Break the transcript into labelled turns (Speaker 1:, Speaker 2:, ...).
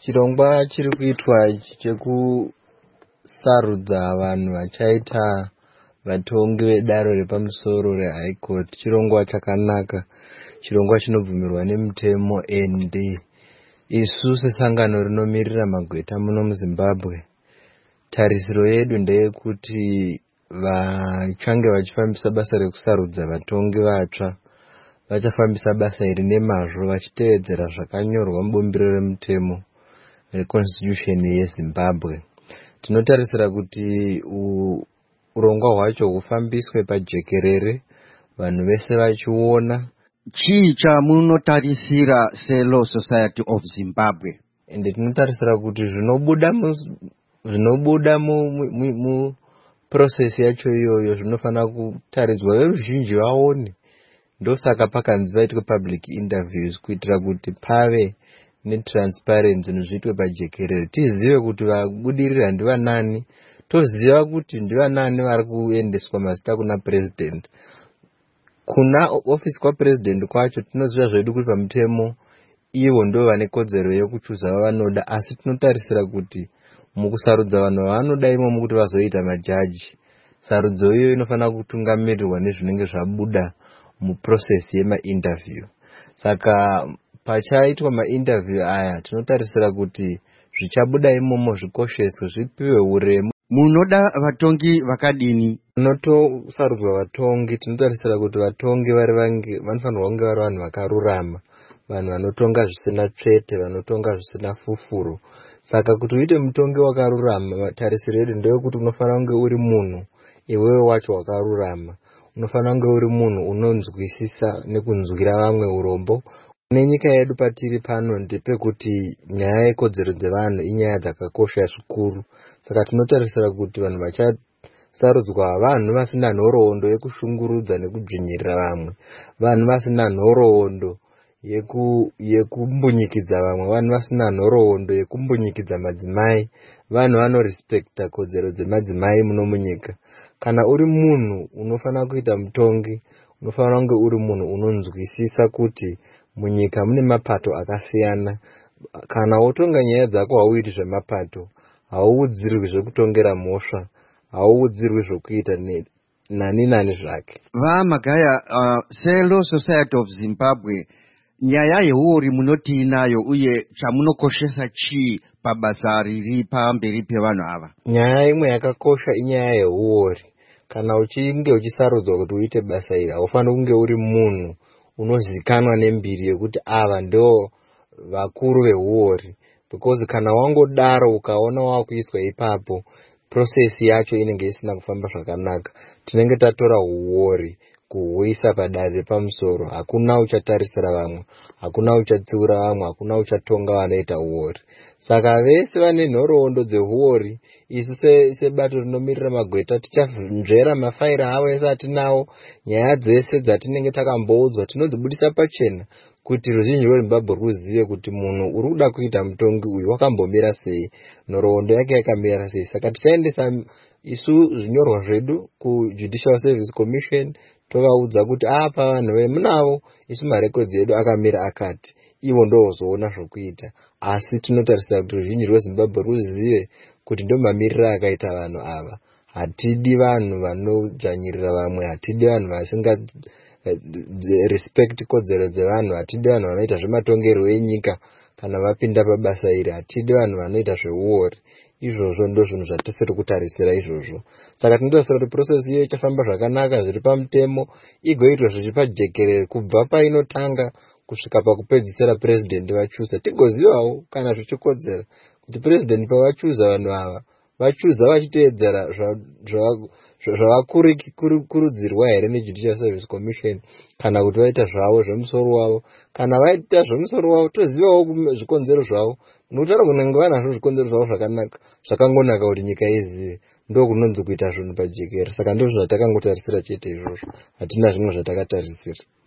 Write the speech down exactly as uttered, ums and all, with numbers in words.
Speaker 1: Chirongwa chiri kuitwa chekusarudza vanhu vachaita vatongi vedare repamusoro reHigh Court chirongwa chakanaka, chirongwa chinobvumirwa nemutemo. And isu sesangano rinomirira magweta muno muZimbabwe, tarisiro yedu ndeyekuti vachange vachifambisa basa rekusarudza vatongi vatsva vachafambisa basa iri nemazvo vachitevedzera zvakanyorwa mubumbiro remutemo reconstitution yeZimbabwe. Tinotarisira kuti urongwa hwacho hufambiswe pajekerere, vanhu vese vachiona.
Speaker 2: Chii chamunotarisira seLaw Society of Zimbabwe?
Speaker 1: Ende tinotarisira kuti zvinobuda mu zvinobuda mu, mu, mu process yacho iyoyo zvinofanira kutaridzwa veruzhinji vaone. Ndosaka pakanzi paitwe public interviews kuitira kuti pave netransparency nezviitwe pajekerere, tizive kuti vabudirira ndivanani, toziva kuti ndivanani vari kuendeswa mazita kuna president. Kuna office kwa president kwacho tinoziva zvedu kuti pamutemo ivo ndo vane kodzero yekuchuza vavanoda, asi tinotarisira kuti mukusarudza vanhu vavanoda imomo kuti vazoita majaji, sarudzo iyo inofanira kutungamirirwa nezvinenge zvabuda muprocess yemainterview. Saka pachaitwa mainterview aya tinotarisira kuti zvichabuda imomo zvikosheswe, zvipiwe uremu.
Speaker 2: Munoda vatongi vakadini?
Speaker 1: Munotosarudzwa vatongi, tinotarisira kuti vatongi vari vange vanofanirwa kunge vari vanhu vakarurama, vanhu vanotonga zvisina tsvete, vanotonga zvisina fufuro. Saka kuti uite mutongi wakarurama, tarisiro yedu ndeyekuti unofanira kunge uri munhu iwewe wacho wakarurama, unofanira kunge uri munhu unonzwisisa nekunzwira vamwe urombo. Nenyika yedu patiri pano ndepekuti nyaya yekodzero dzevanhu inyaya dzakakosha zvikuru. Saka tinotarisira kuti vanhu vachasarudzwa vanhu vasina nhoroondo yekushungurudza nekudzvinyirira vamwe, vanhu vasina nhoroondo yeku yekumbunyikidza vamwe, vanhu vasina nhoroondo yekumbunyikidza madzimai, vanhu vanorispekta kodzero dzemadzimai muno munyika. Kana uri munhu unofanira kuita mutongi, unofanira kunge uri munhu unonzwisisa kuti munyika mune mapato akasiyana. Kana wotonga nyaya dzako hauiti zvemapato, hauudzirwi zvekutongera mhosva, hauudzirwi zvokuita nani nani zvake.
Speaker 2: VaMagaya, uh, seLaw Society of Zimbabwe, nyaya yehuori munoti inayo uye chamunokoshesa chii pabasa riri pamberi pevanhu ava?
Speaker 1: Nyaya imwe yakakosha inyaya yehuori. Kana uchinge uchisarudzwa kuti uite basa iri, haufaniri kunge uri munhu unozikanwa nembiri yekuti ava ndo vakuru vehuori. Because kana wangodaro ukaona wakuiswa ipapo, process yacho inenge isina kufamba zvakanaka. Tinenge tatora huori kuhuisa padare repamusoro. Hakuna uchatarisira vamwe, hakuna uchatsiura vamwe, hakuna uchatonga vanoita huori. Saka vese vane nhoroondo dzehuori, isu sebato rinomirira magweta tichanzvera mafaira avo ese atinawo, nyaya dzese dzatinenge takamboudzwa tinodzibudisa pachena kuti ruzhinji rweZimbabwe ruzive kuti munhu uri kuda kuita mutongi uyu wakambomira sei, nhoroondo yake yakamira sei. Saka tichaendesa isu zvinyorwa zvedu kuJudicial Service Commission tovaudza kuti apa vanhu vemunavo, isu marekodzi edu akamira akati, ivo ndozoona zvokuita. Asi tinotarisira kuti ruzhinji rweZimbabwe ruzive kuti ndo mamiriro akaita vanhu ava. Hatidi vanhu vanodzvanyirira vamwe, hatidi vanhu vasinga respect kodzero dzevanhu, hatidi vanhu vanoita zvematongerwo enyika kana vapinda pabasa iri, hatidi vanhu vanoita zvehuori. Izvozvo ndo zvinhu zvatisiri kutarisira izvozvo. Saka tinotarisira kuti process iyo ichafamba zvakanaka zviri pamutemo, igoitwa zviri pajekerere kubva painotanga kusvika pakupedzisira president vachuza. Tigozivawo kana zvichikodzera kuti president pavachuza vanhu ava, vachuza vachiteedzera zvavakurudzirwa here neJudicial Service Commission, kana kuti vaita zvavo zvemusoro wavo. Kana vaita zvemusoro wavo, tozivawo zvikonzero zvavo. Nokutaura kunenge vanazvo zvikonzero zvavo zvakanaka, zvakangonaka kuti nyika izive, ndo kunonzi kuita zvinhu pajekere. Saka ndizvo zvatakangotarisira chete izvozvo, hatina zvimwe zvatakatarisira.